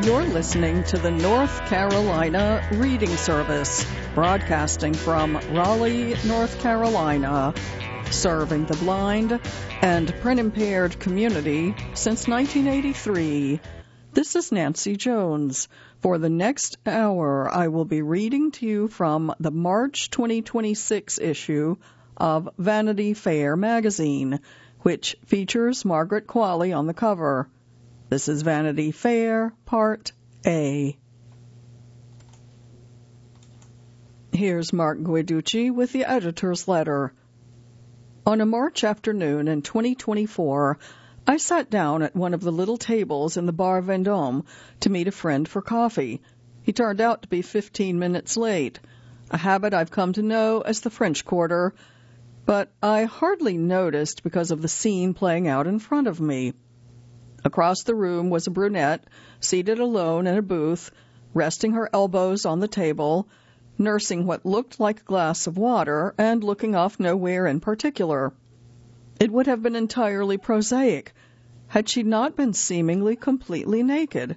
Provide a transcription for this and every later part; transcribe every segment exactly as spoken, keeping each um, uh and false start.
You're listening to the North Carolina Reading Service, broadcasting from Raleigh, North Carolina, serving the blind and print-impaired community since nineteen eighty-three. This is Nancy Jones. For the next hour, I will be reading to you from the March twenty twenty-six issue of Vanity Fair magazine, which features Margaret Qualley on the cover. This is Vanity Fair, Part A. Here's Mark Guiducci with the editor's letter. On a March afternoon in twenty twenty-four, I sat down at one of the little tables in the Bar Vendôme to meet a friend for coffee. He turned out to be fifteen minutes late, a habit I've come to know as the French Quarter, but I hardly noticed because of the scene playing out in front of me. Across the room was a brunette, seated alone in a booth, resting her elbows on the table, nursing what looked like a glass of water, and looking off nowhere in particular. It would have been entirely prosaic had she not been seemingly completely naked.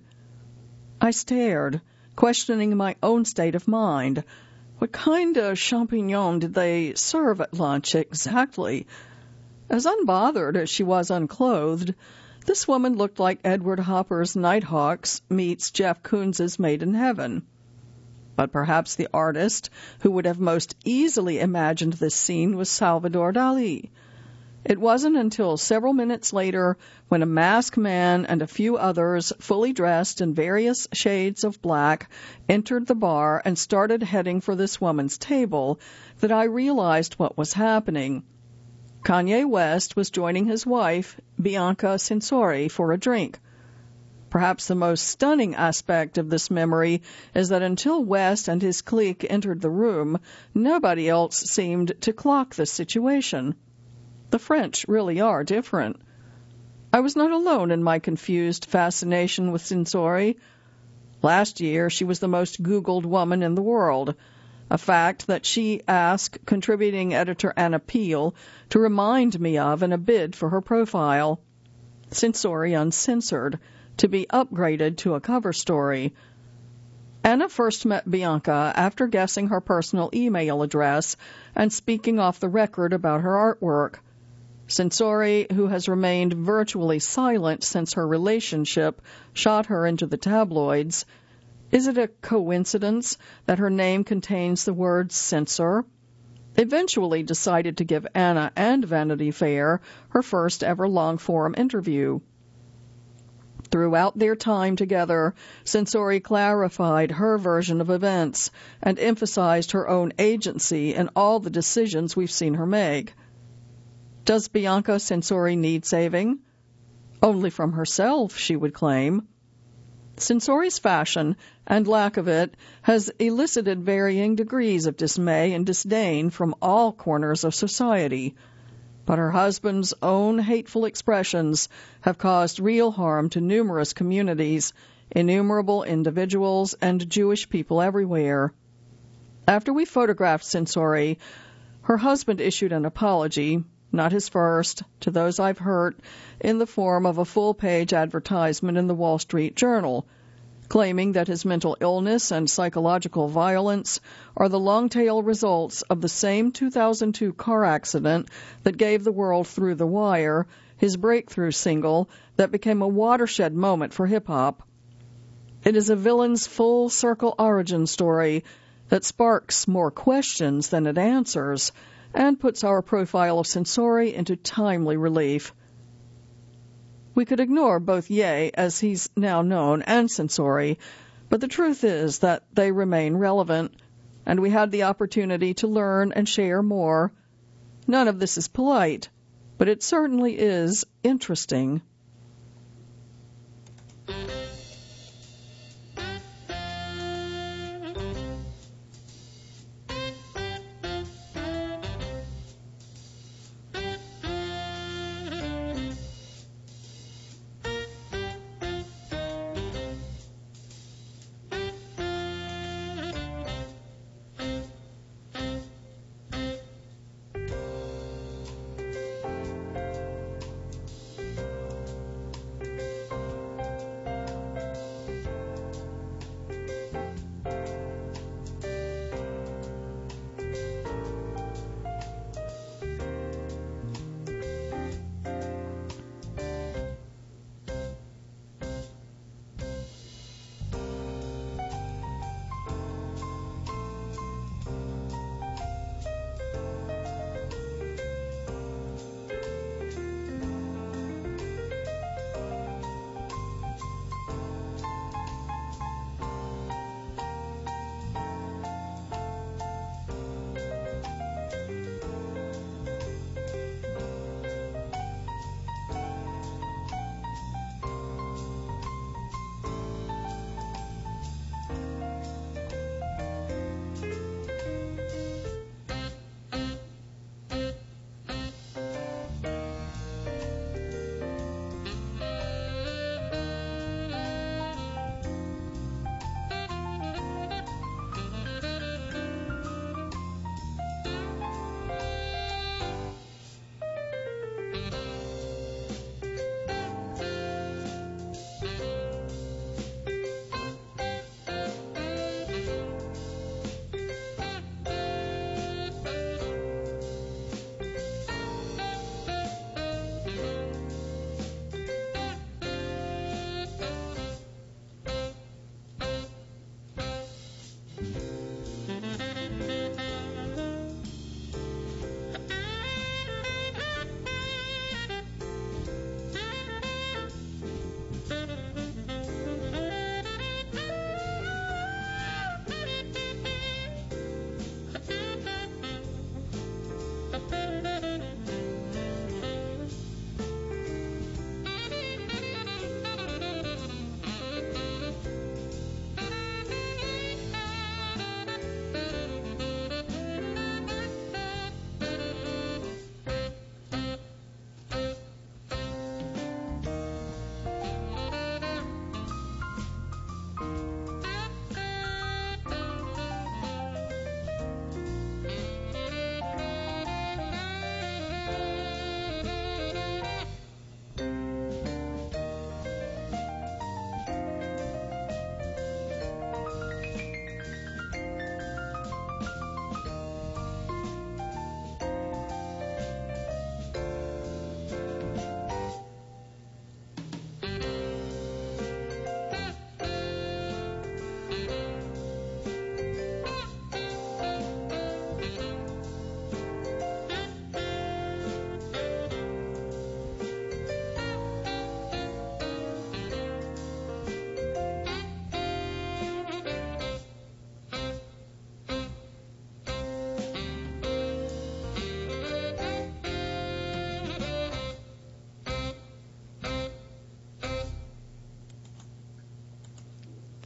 I stared, questioning my own state of mind. What kind of champignon did they serve at lunch exactly? As unbothered as she was unclothed, this woman looked like Edward Hopper's Nighthawks meets Jeff Koons's Made in Heaven. But perhaps the artist who would have most easily imagined this scene was Salvador Dali. It wasn't until several minutes later, when a masked man and a few others, fully dressed in various shades of black, entered the bar and started heading for this woman's table, that I realized what was happening. Kanye West was joining his wife, Bianca Censori, for a drink. Perhaps the most stunning aspect of this memory is that until West and his clique entered the room, nobody else seemed to clock the situation. The French really are different. I was not alone in my confused fascination with Censori. Last year, she was the most Googled woman in the world, a fact that she asked contributing editor Anna Peel to remind me of in a bid for her profile. Censori Uncensored, to be upgraded to a cover story. Anna first met Bianca after guessing her personal email address and speaking off the record about her artwork. Censori, who has remained virtually silent since her relationship shot her into the tabloids. Is it a coincidence that her name contains the word censor? Eventually decided to give Anna and Vanity Fair her first ever long-form interview. Throughout their time together, Censori clarified her version of events and emphasized her own agency in all the decisions we've seen her make. Does Bianca Censori need saving? Only from herself, she would claim. Censori's fashion, and lack of it, has elicited varying degrees of dismay and disdain from all corners of society. But her husband's own hateful expressions have caused real harm to numerous communities, innumerable individuals, and Jewish people everywhere. After we photographed Censori, her husband issued an apology, not his first, to those I've hurt, in the form of a full-page advertisement in the Wall Street Journal, claiming that his mental illness and psychological violence are the long-tail results of the same two thousand two car accident that gave the world Through the Wire, his breakthrough single that became a watershed moment for hip-hop. It is a villain's full-circle origin story that sparks more questions than it answers, and puts our profile of Censori into timely relief. We could ignore both Ye, as he's now known, and Censori, but the truth is that they remain relevant, and we had the opportunity to learn and share more. None of this is polite, but it certainly is interesting.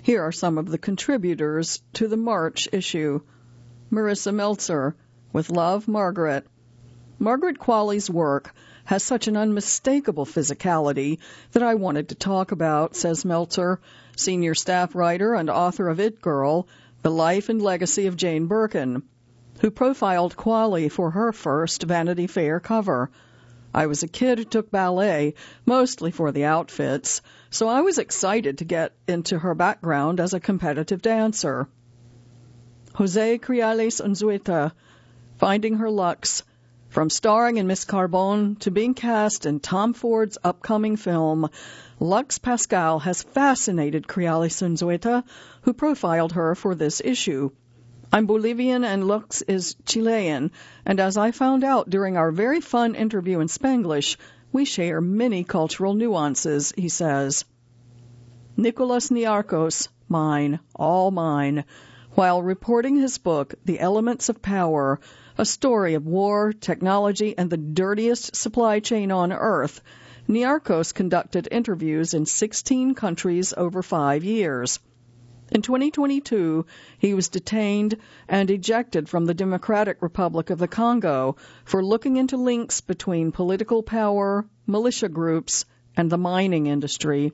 Here are some of the contributors to the March issue. Marissa Meltzer, with love, Margaret. Margaret Qualley's work has such an unmistakable physicality that I wanted to talk about, says Meltzer, senior staff writer and author of It Girl, The Life and Legacy of Jane Birkin, who profiled Qualley for her first Vanity Fair cover. I was a kid who took ballet, mostly for the outfits, so I was excited to get into her background as a competitive dancer. Jose Criales Unzueta, Finding Her Lux, from starring in Miss Carbone to being cast in Tom Ford's upcoming film, Lux Pascal has fascinated Criales Unzueta, who profiled her for this issue. I'm Bolivian and Lux is Chilean, and as I found out during our very fun interview in Spanglish, we share many cultural nuances, he says. Nicolas Niarchos, mine, all mine, while reporting his book, The Elements of Power, a story of war, technology, and the dirtiest supply chain on Earth, Niarchos conducted interviews in sixteen countries over five years. In twenty twenty-two, he was detained and ejected from the Democratic Republic of the Congo for looking into links between political power, militia groups, and the mining industry.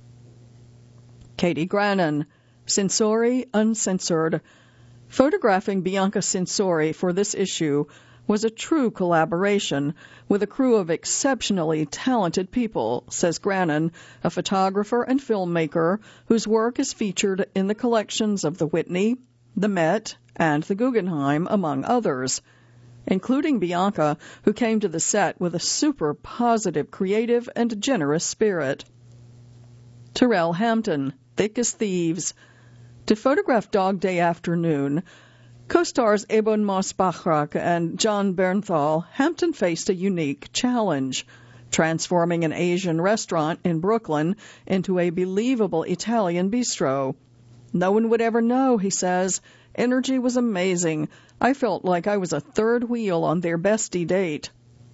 Katie Grannon, Censori Uncensored. Photographing Bianca Censori for this issue was a true collaboration with a crew of exceptionally talented people, says Grannon, a photographer and filmmaker whose work is featured in the collections of the Whitney, the Met, and the Guggenheim, among others, including Bianca, who came to the set with a super positive, creative, and generous spirit. Terrell Hampton, Thick as Thieves. To photograph Dog Day Afternoon, co-stars Ebon Moss-Bachrach and John Bernthal, Hampton faced a unique challenge, transforming an Asian restaurant in Brooklyn into a believable Italian bistro. No one would ever know, he says. Energy was amazing. I felt like I was a third wheel on their bestie date.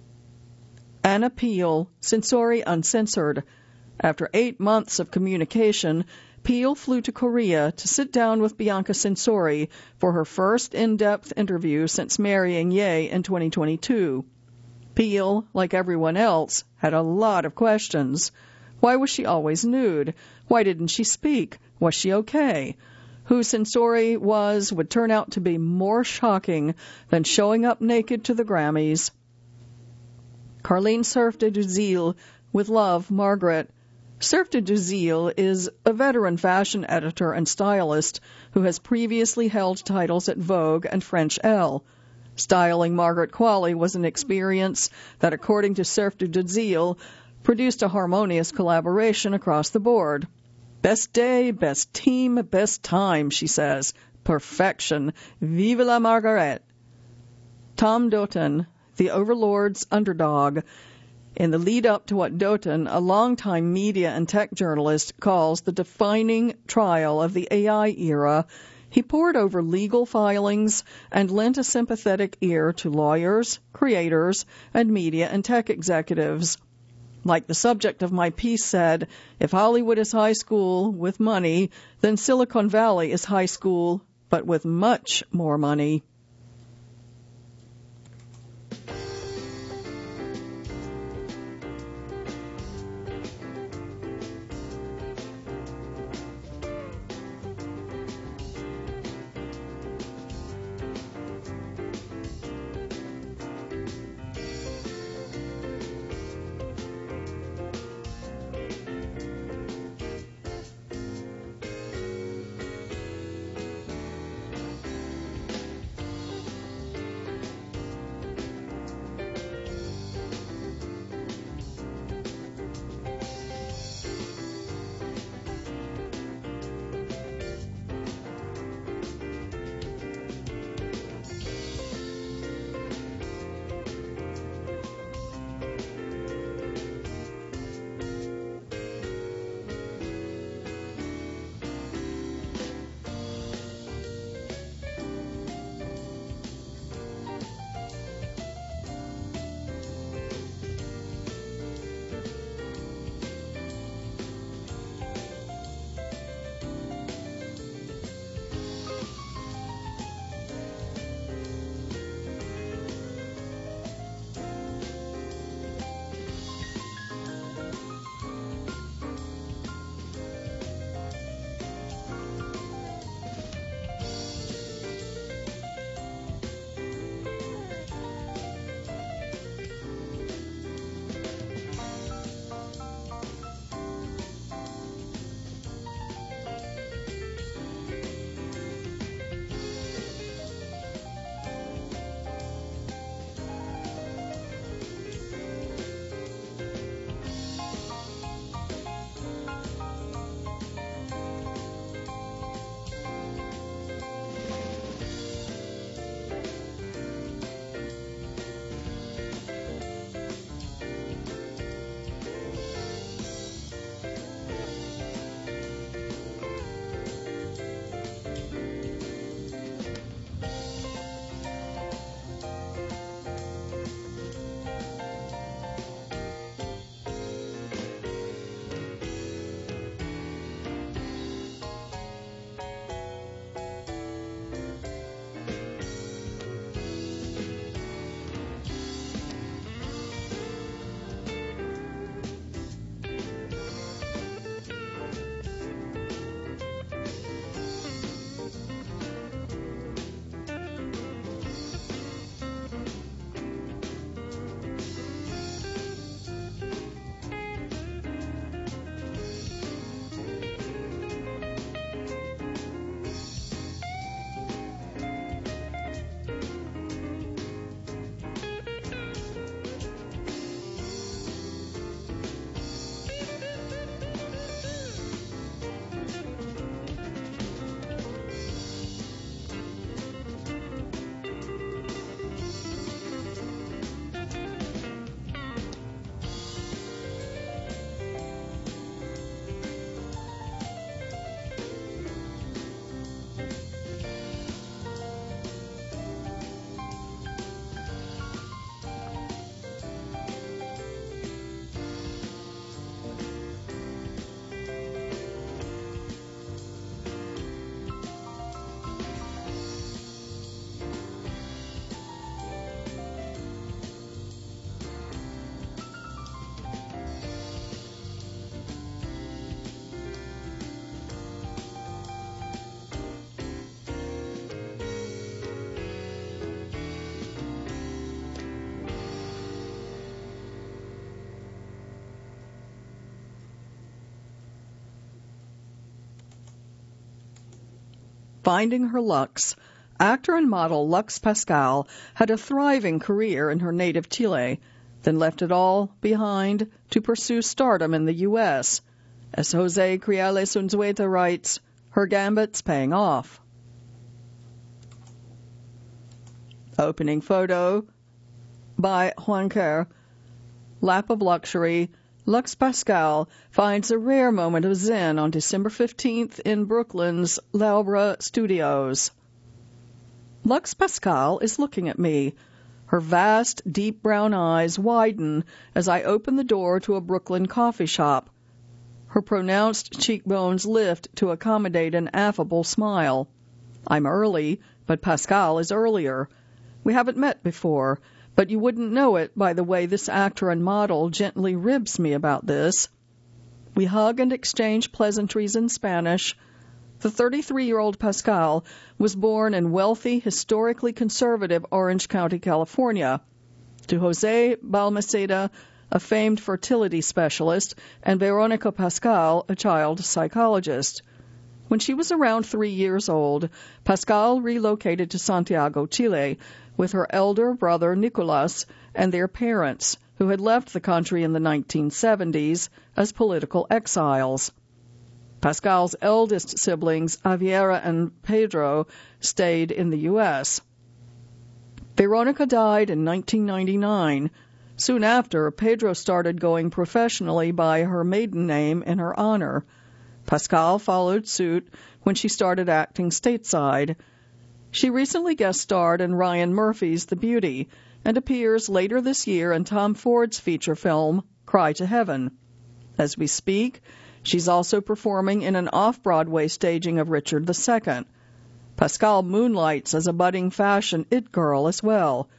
Anna Peel, Censori Uncensored. After eight months of communication, Peel flew to Korea to sit down with Bianca Censori for her first in-depth interview since marrying Ye in twenty twenty-two. Peel, like everyone else, had a lot of questions. Why was she always nude? Why didn't she speak? Was she okay? Who Censori was would turn out to be more shocking than showing up naked to the Grammys. Carleen Surf de Duzil, with love, Margaret. Surf de Duzil is a veteran fashion editor and stylist who has previously held titles at Vogue and French Elle. Styling Margaret Qualley was an experience that, according to Surf de Duzil, produced a harmonious collaboration across the board. Best day, best team, best time, she says. Perfection. Vive la Margaret. Tom Doughton, the Overlord's underdog. In the lead-up to what Doughton, a longtime media and tech journalist, calls the defining trial of the A I era, he pored over legal filings and lent a sympathetic ear to lawyers, creators, and media and tech executives. Like the subject of my piece said, if Hollywood is high school with money, then Silicon Valley is high school, but with much more money. finding her Lux, actor and model Lux Pascal had a thriving career in her native Chile, then left it all behind to pursue stardom in the U S As Jose Criales Unzueta writes, her gambit's paying off. Opening photo by Juan Kerr. Lap of Luxury. Lux Pascal finds a rare moment of zen on December fifteenth in Brooklyn's Laubra Studios. Lux Pascal is looking at me. Her vast, deep brown eyes widen as I open the door to a Brooklyn coffee shop. Her pronounced cheekbones lift to accommodate an affable smile. I'm early, but Pascal is earlier. We haven't met before, but you wouldn't know it by the way this actor and model gently ribs me about this. We hug and exchange pleasantries in Spanish. The thirty-three-year-old Pascal was born in wealthy, historically conservative Orange County, California. To Jose Balmaceda, a famed fertility specialist, and Veronica Pascal, a child psychologist. When she was around three years old, Pascal relocated to Santiago, Chile, with her elder brother Nicolas and their parents, who had left the country in the nineteen seventies as political exiles. Pascal's eldest siblings, Aviera and Pedro, stayed in the U S Veronica died in nineteen ninety-nine. Soon after, Pedro started going professionally by her maiden name in her honor. Pascal followed suit when she started acting stateside. She recently guest-starred in Ryan Murphy's The Beauty and appears later this year in Tom Ford's feature film, Cry to Heaven. As we speak, she's also performing in an off-Broadway staging of Richard the Second. Pascal moonlights as a budding fashion it girl as well.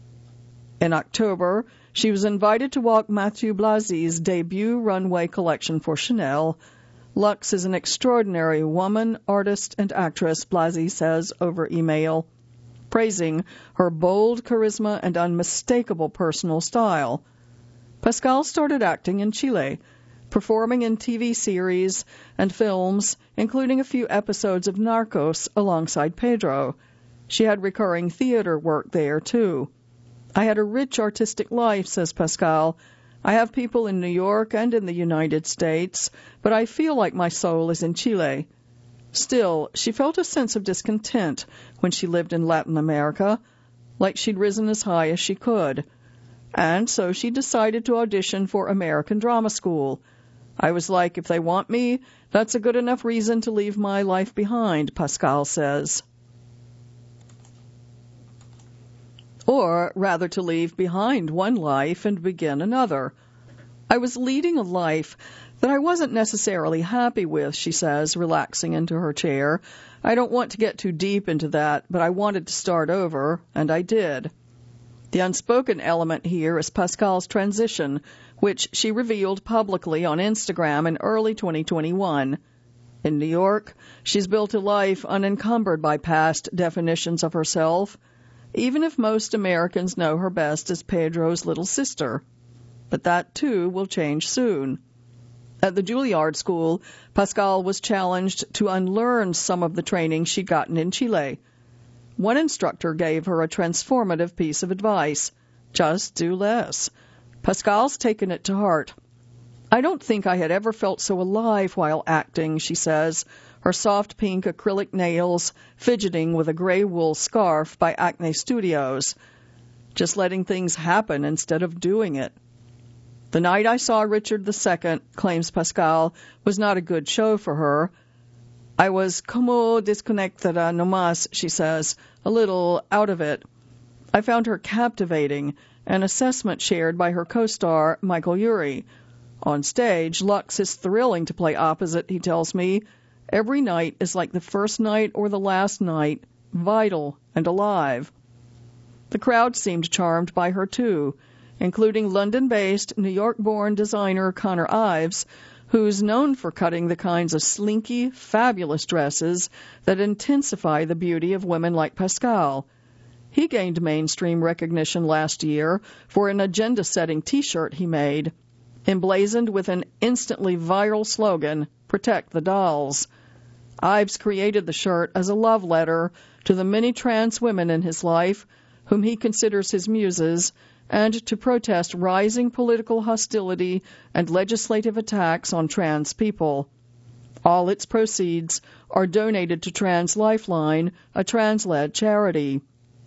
In October, she was invited to walk Mathieu Blasy's debut runway collection for Chanel. Lux is an extraordinary woman, artist, and actress, Blasy says over email, praising her bold charisma and unmistakable personal style. Pascal started acting in Chile, performing in T V series and films, including a few episodes of Narcos alongside Pedro. She had recurring theater work there, too. I had a rich artistic life, says Pascal. I have people in New York and in the United States, but I feel like my soul is in Chile. Still, she felt a sense of discontent when she lived in Latin America, like she'd risen as high as she could. And so she decided to audition for American Drama School. I was like, if they want me, that's a good enough reason to leave my life behind, Pascal says. Or rather to leave behind one life and begin another. I was leading a life that I wasn't necessarily happy with, she says, relaxing into her chair. I don't want to get too deep into that, but I wanted to start over, and I did. The unspoken element here is Pascal's transition, which she revealed publicly on Instagram in early twenty twenty-one. In New York, she's built a life unencumbered by past definitions of herself, even if most Americans know her best as Pedro's little sister. But that, too, will change soon. At the Juilliard School, Pascal was challenged to unlearn some of the training she'd gotten in Chile. One instructor gave her a transformative piece of advice: just do less. Pascal's taken it to heart. I don't think I had ever felt so alive while acting, she says, her soft pink acrylic nails fidgeting with a gray wool scarf by Acne Studios. Just letting things happen instead of doing it. The night I saw Richard the Second, claims Pascal, was not a good show for her. I was como desconectada nomás, she says, a little out of it. I found her captivating, an assessment shared by her co-star, Michael Urie. On stage, Lux is thrilling to play opposite, he tells me. Every night is like the first night or the last night, vital and alive. The crowd seemed charmed by her, too, including London-based, New York-born designer Connor Ives, who's known for cutting the kinds of slinky, fabulous dresses that intensify the beauty of women like Pascal. He gained mainstream recognition last year for an agenda-setting T-shirt he made, emblazoned with an instantly viral slogan, "Protect the Dolls." Ives created the shirt as a love letter to the many trans women in his life, whom he considers his muses, and to protest rising political hostility and legislative attacks on trans people. All its proceeds are donated to Trans Lifeline, a trans-led charity.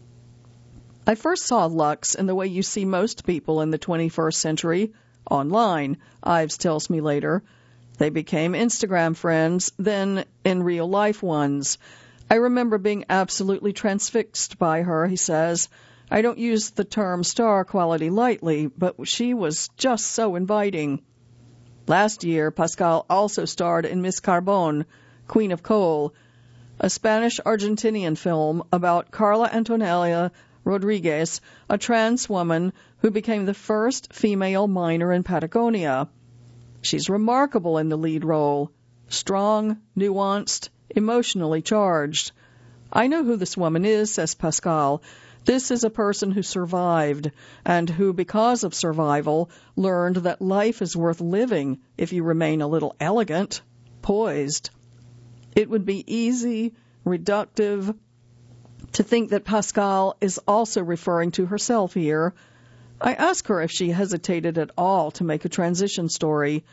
I first saw Lux in the way you see most people in the twenty-first century, online, Ives tells me later. They became Instagram friends, then in real life ones. I remember being absolutely transfixed by her, he says. I don't use the term star quality lightly, but she was just so inviting. Last year, Pascal also starred in Miss Carbone, Queen of Coal, a Spanish-Argentinian film about Carla Antonella Rodriguez, a trans woman who became the first female miner in Patagonia. She's remarkable in the lead role, strong, nuanced, emotionally charged. I know who this woman is, says Pascal. This is a person who survived, and who, because of survival, learned that life is worth living if you remain a little elegant, poised. It would be easy, reductive, to think that Pascal is also referring to herself here. I ask her if she hesitated at all to make a transition story.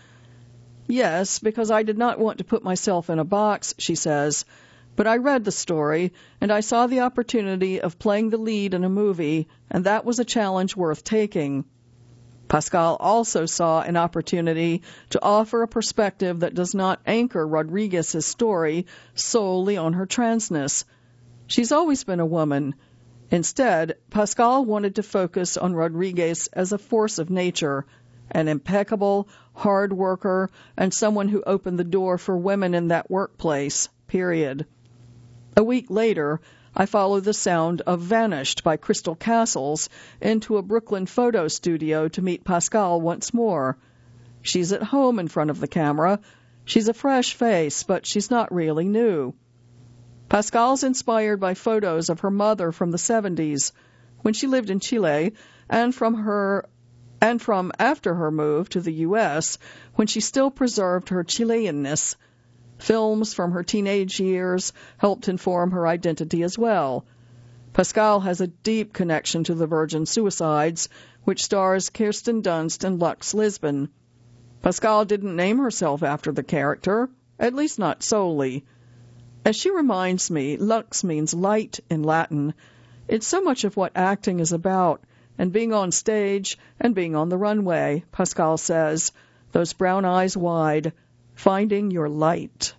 Yes, because I did not want to put myself in a box, she says. But I read the story, and I saw the opportunity of playing the lead in a movie, and that was a challenge worth taking. Pascal also saw an opportunity to offer a perspective that does not anchor Rodriguez's story solely on her transness. She's always been a woman. Instead, Pascal wanted to focus on Rodriguez as a force of nature, an impeccable, hard worker, and someone who opened the door for women in that workplace, period. A week later, I follow the sound of Vanished by Crystal Castles into a Brooklyn photo studio to meet Pascal once more. She's at home in front of the camera. She's a fresh face, but she's not really new. Pascal's inspired by photos of her mother from the seventies, when she lived in Chile, and from her and from after her move to the U S, when she still preserved her Chileanness. Films from her teenage years helped inform her identity as well. Pascal has a deep connection to the Virgin Suicides, which stars Kirsten Dunst and Lux Lisbon. Pascal didn't name herself after the character, at least not solely. As she reminds me, lux means light in Latin. It's so much of what acting is about, and being on stage and being on the runway, Pascal says, those brown eyes wide, finding your light.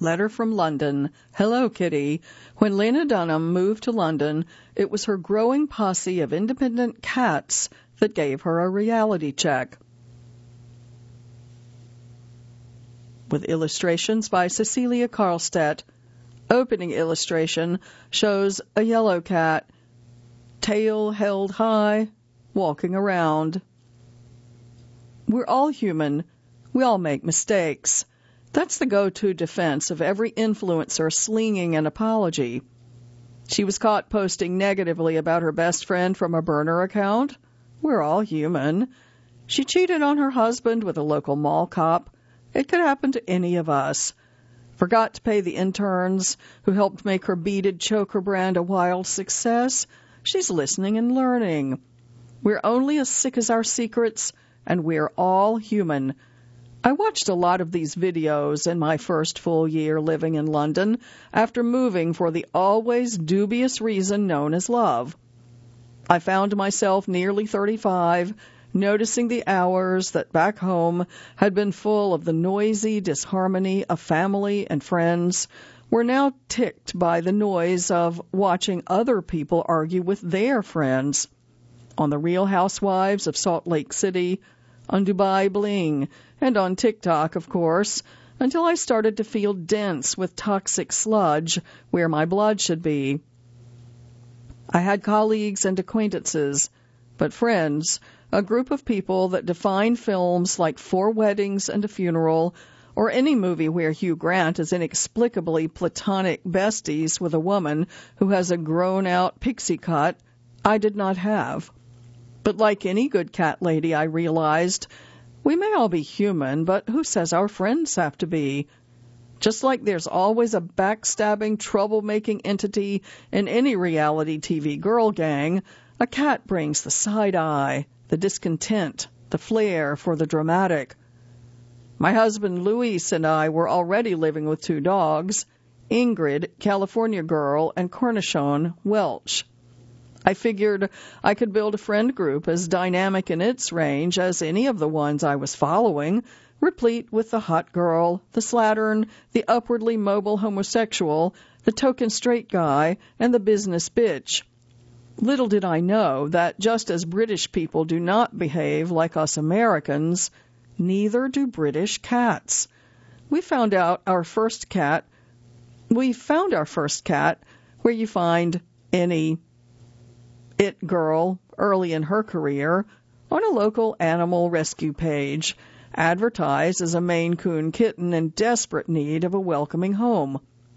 Letter from London. Hello, Kitty. When Lena Dunham moved to London, it was her growing posse of independent cats that gave her a reality check. With illustrations by Cecilia Karlstedt. Opening illustration shows a yellow cat, tail held high, walking around. We're all human. We all make mistakes. That's the go-to defense of every influencer slinging an apology. She was caught posting negatively about her best friend from a burner account. We're all human. She cheated on her husband with a local mall cop. It could happen to any of us. Forgot to pay the interns who helped make her beaded choker brand a wild success. She's listening and learning. We're only as sick as our secrets, and we're all human. I watched a lot of these videos in my first full year living in London after moving for the always dubious reason known as love. I found myself nearly thirty-five, noticing the hours that back home had been full of the noisy disharmony of family and friends were now ticked by the noise of watching other people argue with their friends. On The Real Housewives of Salt Lake City, on Dubai Bling, and on TikTok, of course, until I started to feel dense with toxic sludge where my blood should be. I had colleagues and acquaintances, but friends, a group of people that define films like Four Weddings and a Funeral, or any movie where Hugh Grant is inexplicably platonic besties with a woman who has a grown-out pixie cut, I did not have. But like any good cat lady, I realized, we may all be human, but who says our friends have to be? Just like there's always a backstabbing, troublemaking entity in any reality T V girl gang, a cat brings the side eye, the discontent, the flair for the dramatic. My husband Luis and I were already living with two dogs, Ingrid, California Girl, and Cornichon, Welsh. I figured I could build a friend group as dynamic in its range as any of the ones I was following, replete with the hot girl, the slattern, the upwardly mobile homosexual, the token straight guy, and the business bitch. Little did I know that just as British people do not behave like us Americans, neither do British cats. We found out our first cat, we found our first cat where you find any it girl early in her career on a local animal rescue page, advertised as a Maine Coon kitten in desperate need of a welcoming home.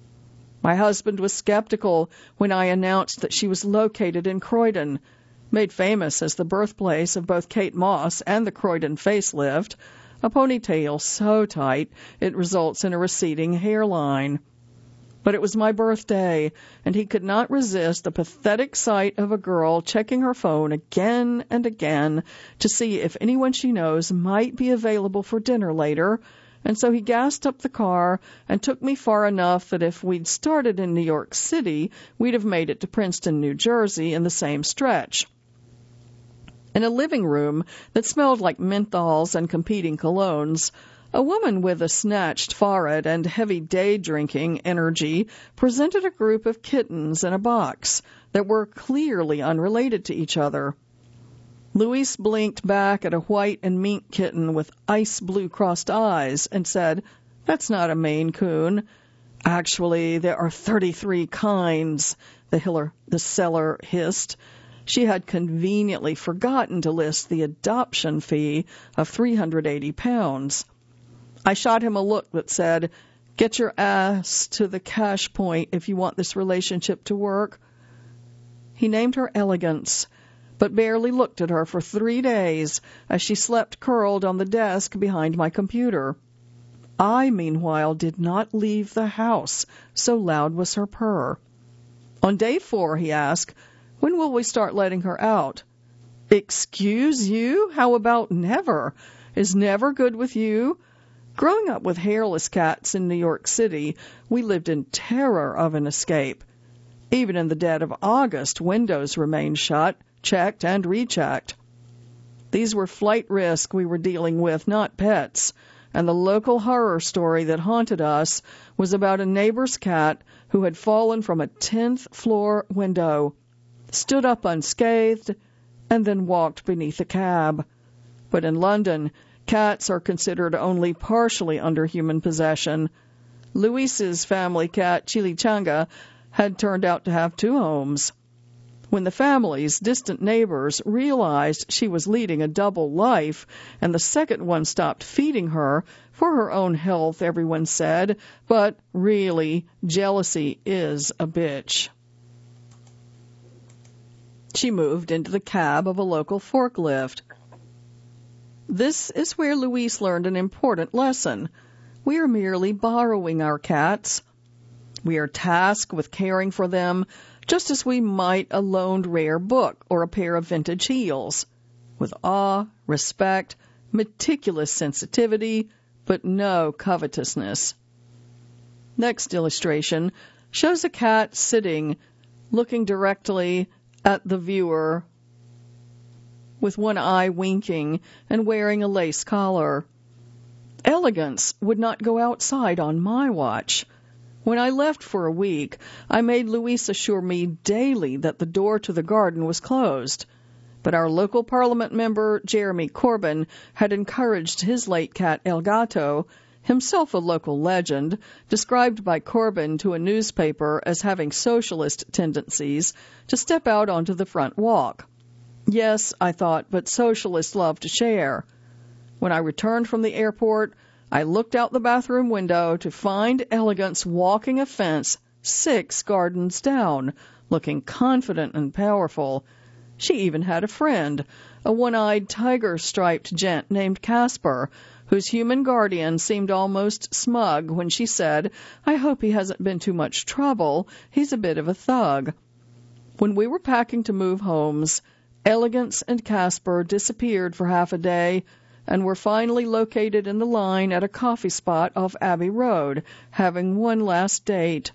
My husband was skeptical when I announced that she was located in Croydon, made famous as the birthplace of both Kate Moss and the Croydon facelift, a ponytail so tight it results in a receding hairline. But it was my birthday, and he could not resist the pathetic sight of a girl checking her phone again and again to see if anyone she knows might be available for dinner later, and so he gassed up the car and took me far enough that if we'd started in New York City, we'd have made it to Princeton, New Jersey in the same stretch. In a living room that smelled like menthols and competing colognes, a woman with a snatched forehead and heavy day-drinking energy presented a group of kittens in a box that were clearly unrelated to each other. Luis blinked back at a white and mink kitten with ice-blue crossed eyes and said, "That's not a Maine Coon. Actually, there are thirty-three kinds," the, hiller, the seller hissed. She had conveniently forgotten to list the adoption fee of three hundred eighty pounds. I shot him a look that said, "Get your ass to the cash point if you want this relationship to work." He named her Elegance, but barely looked at her for three days as she slept curled on the desk behind my computer. I, meanwhile, did not leave the house, so loud was her purr. On day four, he asked, "When will we start letting her out?" "Excuse you? How about never? Is never good with you?" Growing up with hairless cats in New York City, we lived in terror of an escape. Even in the dead of August, windows remained shut, checked and rechecked. These were flight risk we were dealing with, not pets, and the local horror story that haunted us was about a neighbor's cat who had fallen from a tenth floor window, stood up unscathed, and then walked beneath a cab. But in London, cats are considered only partially under human possession. Luis's family cat, Chilichanga, had turned out to have two homes. When the family's distant neighbors realized she was leading a double life and the second one stopped feeding her, for her own health, everyone said, but really, jealousy is a bitch. She moved into the cab of a local forklift. This is where Luis learned an important lesson. We are merely borrowing our cats. We are tasked with caring for them just as we might a loaned rare book or a pair of vintage heels, with awe, respect, meticulous sensitivity, but no covetousness. Next illustration shows a cat sitting, looking directly at the viewer, with one eye winking and wearing a lace collar. Elegance would not go outside on my watch. When I left for a week, I made Luis assure me daily that the door to the garden was closed. But our local parliament member, Jeremy Corbyn, had encouraged his late cat, El Gato, himself a local legend, described by Corbyn to a newspaper as having socialist tendencies, to step out onto the front walk. Yes, I thought, but socialists love to share. When I returned from the airport, I looked out the bathroom window to find Elegance walking a fence six gardens down, looking confident and powerful. She even had a friend, a one-eyed tiger-striped gent named Casper, whose human guardian seemed almost smug when she said, "I hope he hasn't been too much trouble. He's a bit of a thug." When we were packing to move homes, Elegance and Casper disappeared for half a day, and were finally located in the line at a coffee spot off Abbey Road, having one last date.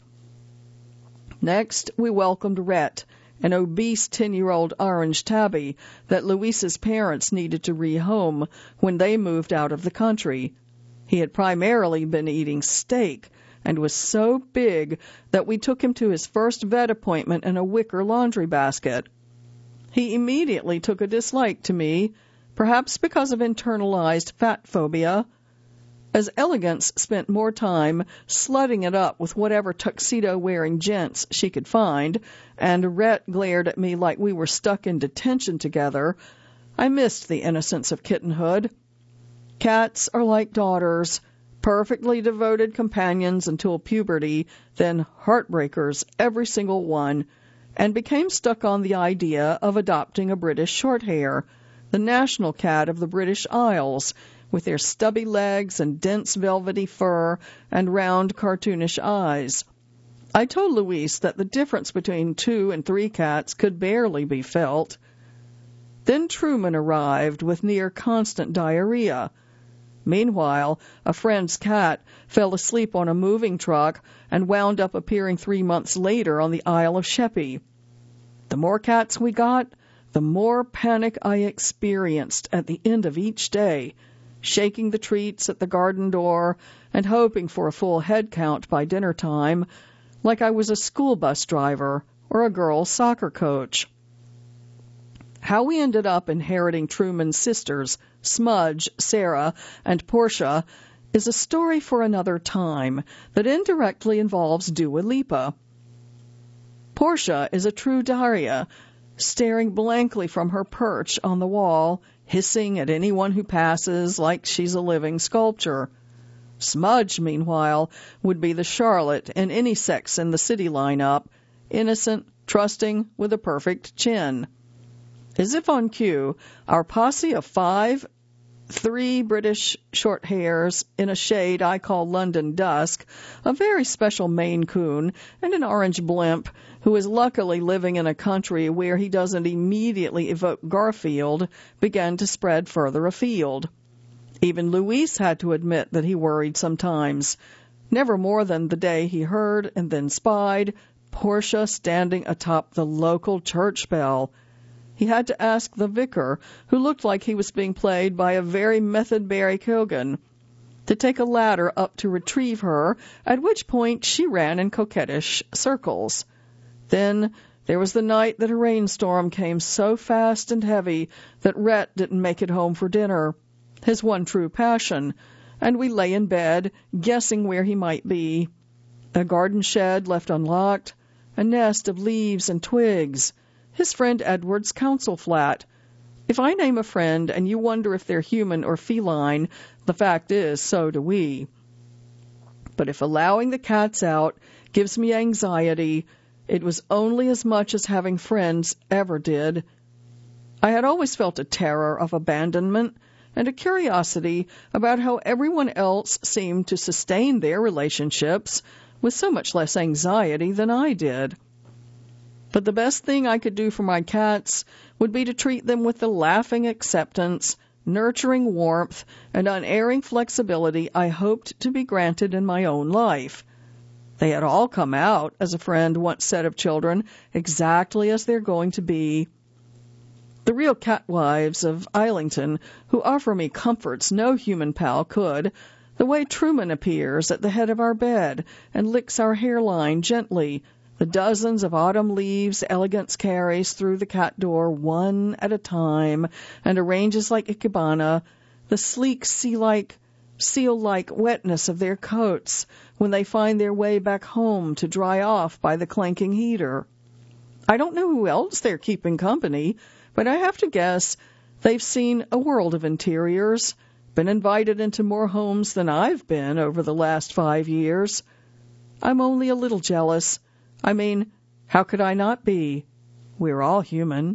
Next, we welcomed Rhett, an obese ten-year-old orange tabby that Luis's parents needed to rehome when they moved out of the country. He had primarily been eating steak and was so big that we took him to his first vet appointment in a wicker laundry basket. He immediately took a dislike to me, perhaps because of internalized fat phobia, as Elegance spent more time slutting it up with whatever tuxedo-wearing gents she could find, and Rhett glared at me like we were stuck in detention together. I missed the innocence of kittenhood. Cats are like daughters, perfectly devoted companions until puberty, then heartbreakers, every single one, and became stuck on the idea of adopting a British Shorthair, the national cat of the British Isles, with their stubby legs and dense velvety fur and round cartoonish eyes. I told Luis that the difference between two and three cats could barely be felt. Then Truman arrived with near constant diarrhea. Meanwhile, a friend's cat fell asleep on a moving truck and wound up appearing three months later on the Isle of Sheppey. The more cats we got, the more panic I experienced at the end of each day, shaking the treats at the garden door and hoping for a full head count by dinner time, like I was a school bus driver or a girls' soccer coach. How we ended up inheriting Truman's sisters, Smudge, Sarah, and Portia, is a story for another time that indirectly involves Dua Lipa. Portia is a true Daria, staring blankly from her perch on the wall, hissing at anyone who passes like she's a living sculpture. Smudge, meanwhile, would be the Charlotte in any Sex and the City lineup, innocent, trusting, with a perfect chin. As if on cue, our posse of five, three British short hairs in a shade I call London Dusk, a very special Maine Coon, and an orange blimp who is luckily living in a country where he doesn't immediately evoke Garfield, began to spread further afield. Even Luis had to admit that he worried sometimes, never more than the day he heard and then spied Portia standing atop the local church bell. He had to ask the vicar, who looked like he was being played by a very method Barry Keoghan. to take a ladder up to retrieve her, at which point she ran in coquettish circles. Then there was the night that a rainstorm came so fast and heavy that Rhett didn't make it home for dinner, his one true passion, and we lay in bed, guessing where he might be. A garden shed left unlocked, a nest of leaves and twigs, his friend Edward's council flat. If I name a friend and you wonder if they're human or feline, the fact is, so do we. But if allowing the cats out gives me anxiety, it was only as much as having friends ever did. I had always felt a terror of abandonment and a curiosity about how everyone else seemed to sustain their relationships with so much less anxiety than I did. But the best thing I could do for my cats would be to treat them with the laughing acceptance, nurturing warmth, and unerring flexibility I hoped to be granted in my own life. They had all come out, as a friend once said of children, exactly as they're going to be. The real catwives of Islington, who offer me comforts no human pal could, the way Truman appears at the head of our bed and licks our hairline gently, the dozens of autumn leaves Elegance carries through the cat door one at a time and arranges like Ikebana, the sleek sea-like, seal-like wetness of their coats when they find their way back home to dry off by the clanking heater. I don't know who else they're keeping company, but I have to guess they've seen a world of interiors, been invited into more homes than I've been over the last five years. I'm only a little jealous. I mean, how could I not be? We're all human.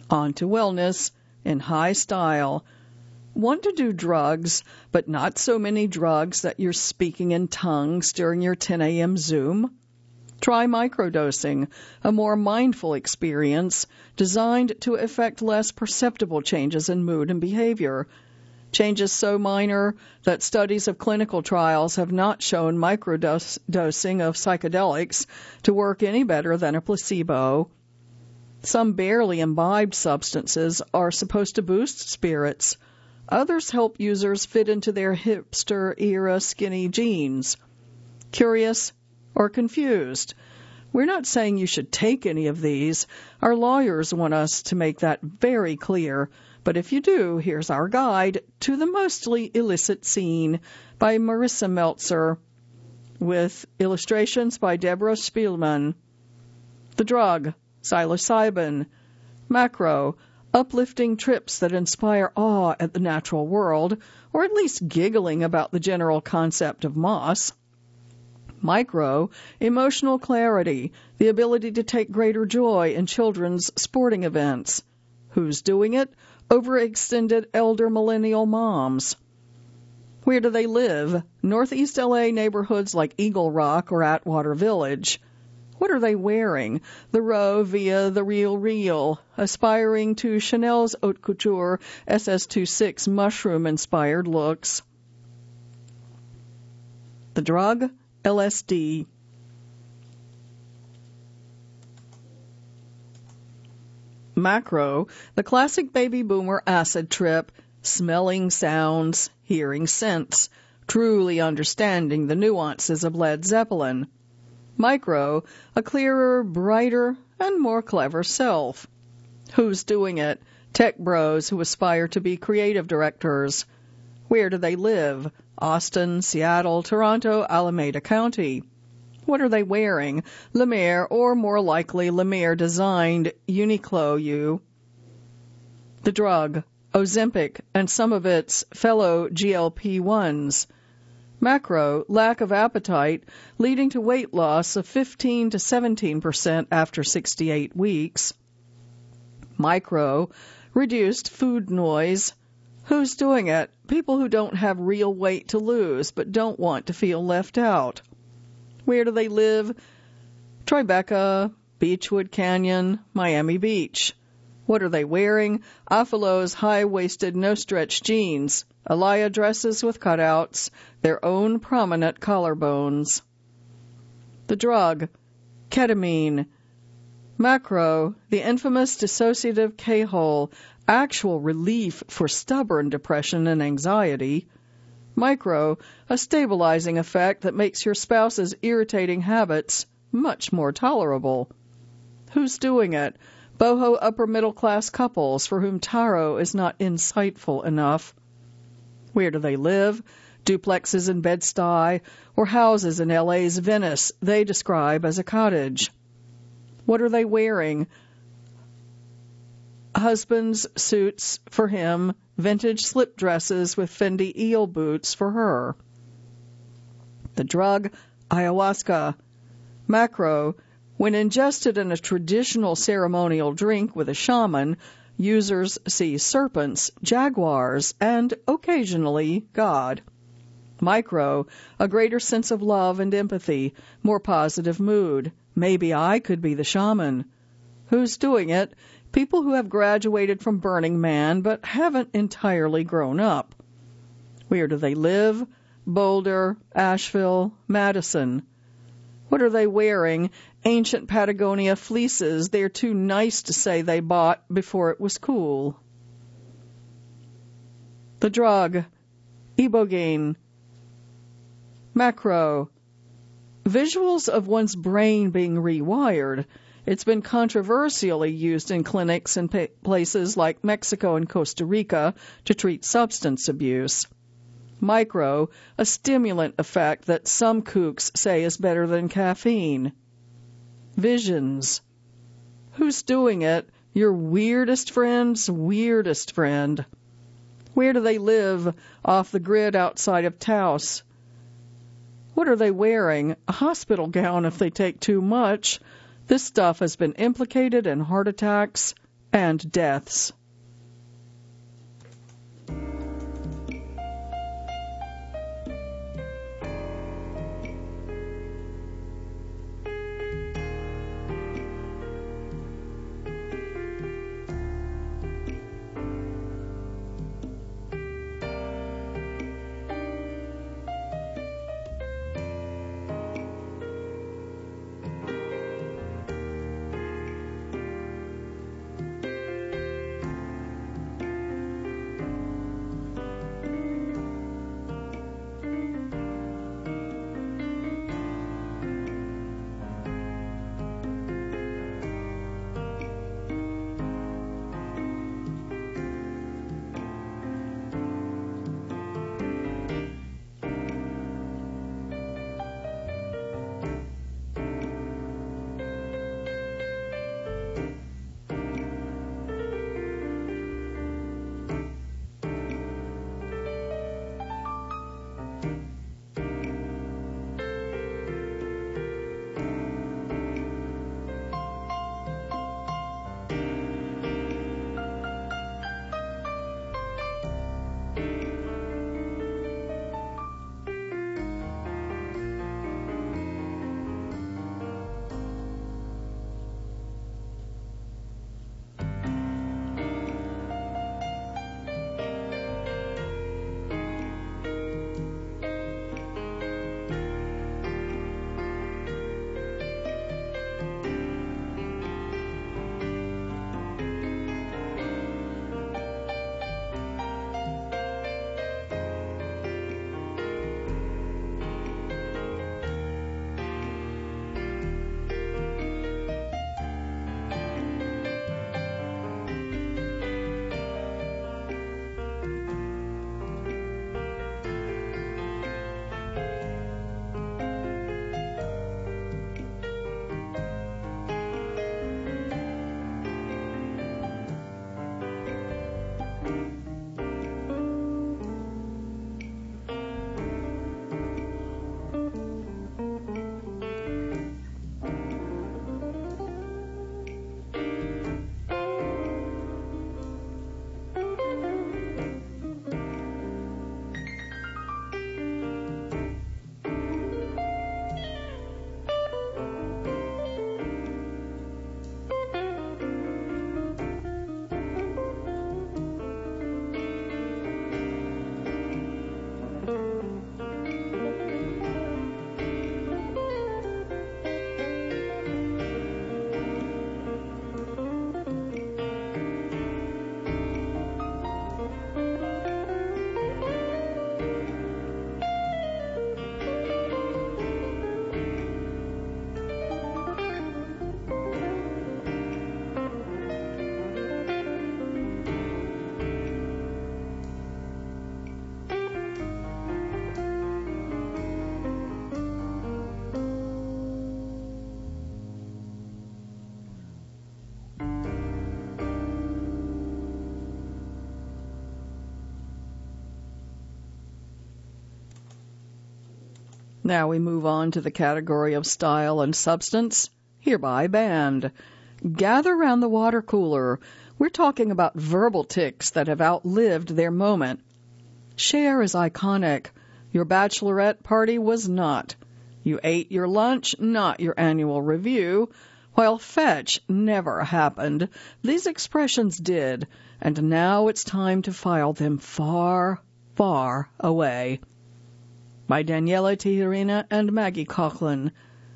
On to wellness in high style. Want to do drugs, but not so many drugs that you're speaking in tongues during your ten a.m. Zoom? Try microdosing, a more mindful experience designed to effect less perceptible changes in mood and behavior. Changes so minor that studies of clinical trials have not shown microdosing of psychedelics to work any better than a placebo. Some barely imbibed substances are supposed to boost spirits. Others help users fit into their hipster-era skinny jeans. Curious or confused? We're not saying you should take any of these. Our lawyers want us to make that very clear. But if you do, here's our guide to the mostly illicit scene by Marissa Meltzer, with illustrations by Deborah Spielman. The drug, psilocybin. Macro, uplifting trips that inspire awe at the natural world, or at least giggling about the general concept of moss. Micro, emotional clarity, the ability to take greater joy in children's sporting events. Who's doing it? Overextended elder millennial moms. Where do they live? Northeast L A neighborhoods like Eagle Rock or Atwater Village. What are they wearing? The Row via the Real Real, aspiring to Chanel's haute couture S S twenty-six mushroom-inspired looks. The drug? L S D. Macro, the classic baby boomer acid trip, smelling sounds, hearing scents, truly understanding the nuances of Led Zeppelin. Micro, a clearer, brighter, and more clever self. Who's doing it? Tech bros who aspire to be creative directors. Where do they live? Austin, Seattle, Toronto, Alameda County. What are they wearing? Le Maire, or more likely Le Maire-designed Uniqlo U. The drug, Ozempic, and some of its fellow G L P ones. Macro, lack of appetite, leading to weight loss of fifteen to seventeen percent after sixty-eight weeks. Micro, reduced food noise. Who's doing it? People who don't have real weight to lose but don't want to feel left out. Where do they live? Tribeca, Beechwood Canyon, Miami Beach. What are they wearing? Afalos high-waisted no-stretch jeans, Alaya dresses with cutouts, their own prominent collarbones. The drug, ketamine. Macro, the infamous dissociative K-hole, actual relief for stubborn depression and anxiety. Micro, a stabilizing effect that makes your spouse's irritating habits much more tolerable. Who's doing it? Boho upper-middle-class couples for whom taro is not insightful enough. Where do they live? Duplexes in Bed-Stuy or houses in L A's Venice they describe as a cottage. What are they wearing? Husband's suits for him, vintage slip dresses with Fendi eel boots for her. The drug, ayahuasca. Macro, when ingested in a traditional ceremonial drink with a shaman, users see serpents, jaguars, and, occasionally, God. Micro, a greater sense of love and empathy, more positive mood. Maybe I could be the shaman. Who's doing it? People who have graduated from Burning Man but haven't entirely grown up. Where do they live? Boulder, Asheville, Madison. What are they wearing? Ancient Patagonia fleeces they're too nice to say they bought before it was cool. The drug, ibogaine. Macro, visuals of one's brain being rewired. It's been controversially used in clinics in pa- places like Mexico and Costa Rica to treat substance abuse. Micro, a stimulant effect that some kooks say is better than caffeine. Visions. Who's doing it? Your weirdest friend's weirdest friend. Where do they live? Off the grid outside of Taos. What are they wearing? A hospital gown if they take too much. This stuff has been implicated in heart attacks, and deaths. Now we move on to the category of style and substance, hereby banned. Gather round the water cooler. We're talking about verbal tics that have outlived their moment. Cher is iconic. Your bachelorette party was not. You ate your lunch, not your annual review. While fetch never happened, these expressions did, and now it's time to file them far, far away. By Daniela Tijerina and Maggie Coughlin.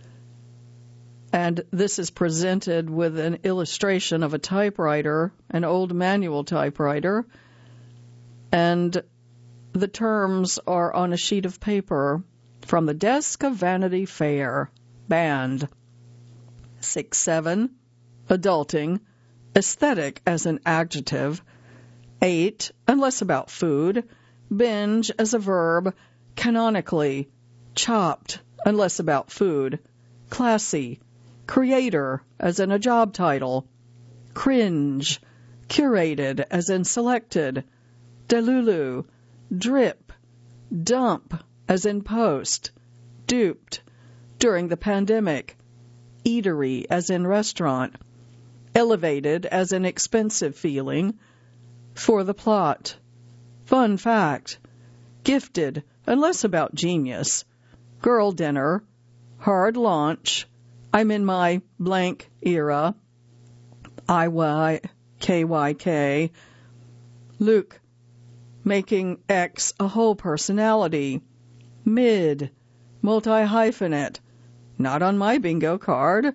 And this is presented with an illustration of a typewriter, an old manual typewriter, and the terms are on a sheet of paper from the desk of Vanity Fair. Banned. six seven. Adulting. Aesthetic as an adjective. eight. Unless about food. Binge as a verb. Canonically. Chopped. Unless about food. Classy. Creator as in a job title. Cringe. Curated as in selected. Delulu. Drip. Dump as in post. Duped. During the pandemic. Eatery as in restaurant. Elevated as an expensive feeling. For the plot. Fun fact. Gifted, and less about genius. Girl dinner. Hard launch. I'm in my blank era. I Y K Y K. Luke. Making X a whole personality. Mid. Multi-hyphenate. Not on my bingo card.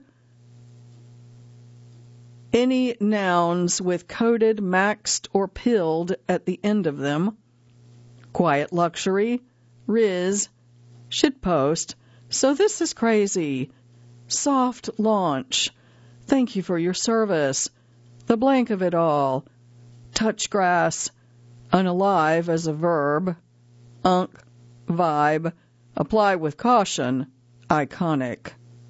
Any nouns with coded, maxed, or pilled at the end of them. Quiet luxury. Riz. Shitpost. So this is crazy. Soft launch. Thank you for your service. The blank of it all. Touch grass. Unalive as a verb. Unk. Vibe. Apply with caution. Iconic.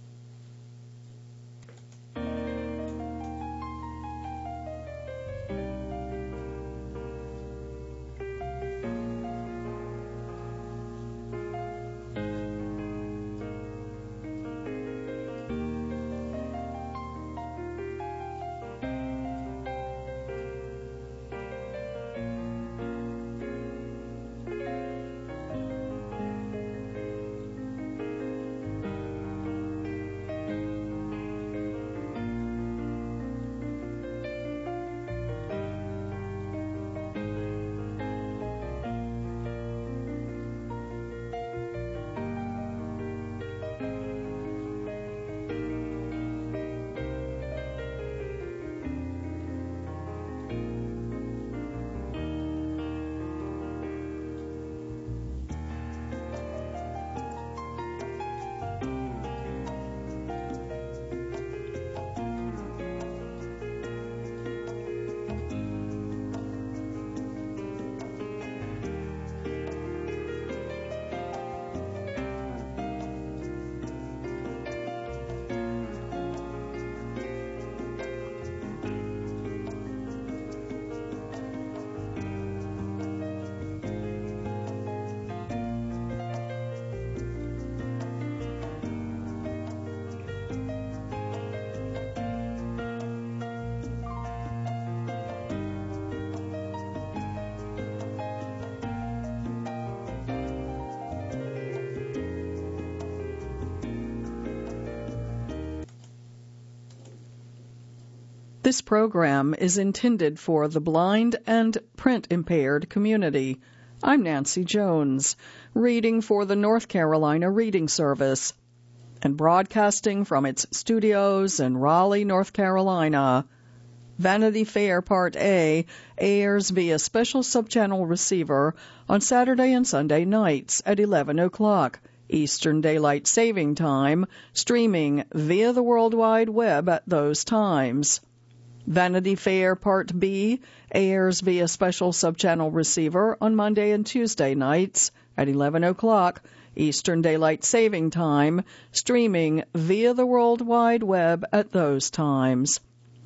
This program is intended for the blind and print-impaired community. I'm Nancy Jones, reading for the North Carolina Reading Service, and broadcasting from its studios in Raleigh, North Carolina. Vanity Fair Part A airs via special subchannel receiver on Saturday and Sunday nights at eleven o'clock Eastern Daylight Saving Time, streaming via the World Wide Web at those times. Vanity Fair Part B airs via special subchannel receiver on Monday and Tuesday nights at eleven o'clock Eastern Daylight Saving Time, streaming via the World Wide Web at those times.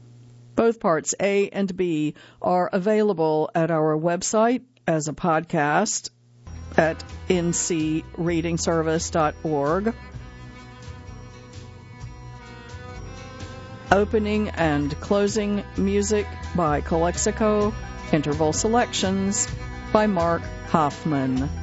Both parts A and B are available at our website as a podcast at n c reading service dot org. Opening and closing music by Calexico. Interval selections by Mark Hoffman.